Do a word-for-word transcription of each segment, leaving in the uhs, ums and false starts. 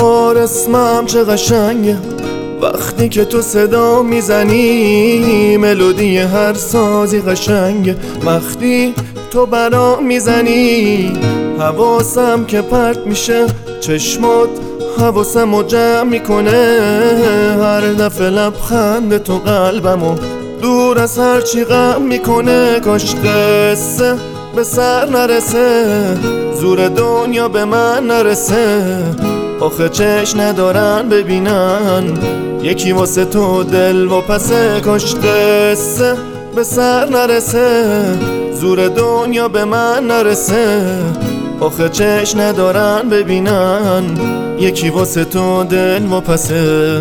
وار اسمم چه قشنگه وقتی که تو صدا میزنی، ملودی هر سازی قشنگه وقتی تو برام میزنی. حواسم که پرت میشه، چشمات حواسمو جمع میکنه. هر دفعه لبخند تو قلبمو دور از هر چی غم میکنه. کاش قصه به سر نرسه، زور دنیا به من نرسه. آخه چشم ندارن ببینن یکی واسه تو دل و پسه. کاش قصه به سر نرسه، زور دنیا به من نرسه. آخه چشم ندارن ببینن یکی واسه تو دل و پسه.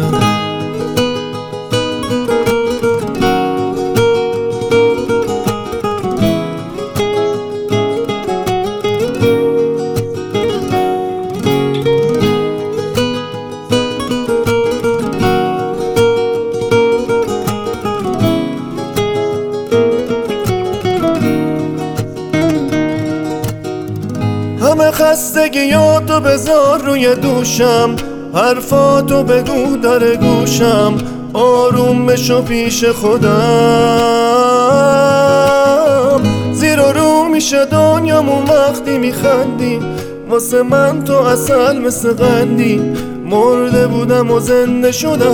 همه خستگیاتو بذار روی دوشم، حرفاتو بگو در گوشم. آروم بشو پیش خودم، زیر و رو میشه دنیامون وقتی میخندی. واسه من تو اصل مثل قندی، مرده بودم و زنده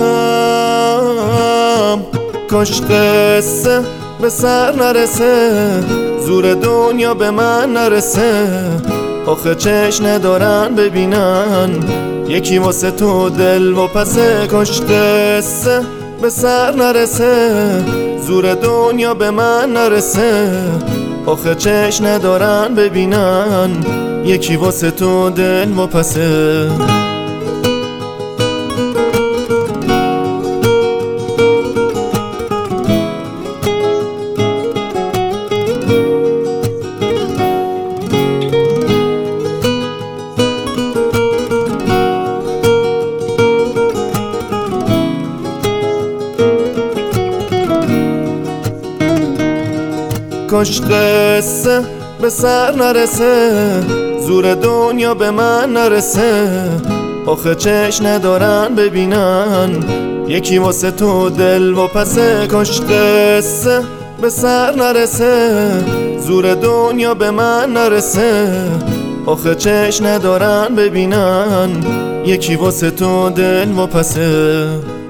شدم. کاش قصه به سر نرسه، زور دنیا به من نرسه. آخه چشم ندارن ببینن یکی واسه تو دل و پسه. کاش قصه به سر نرسه، زور دنیا به من نرسه. آخه چشم ندارن ببینن یکی واسه تو دل و پسه. کاش قصه به سر نرسه، زور دنیا به من نرسه. آخه چشم ندارن ببینن یکی واسه تو دل و پسه. کاش قصه به سر نرسه، زور دنیا به من نرسه. آخه چشم ندارن ببینن یکی واسه تو دل و پسه.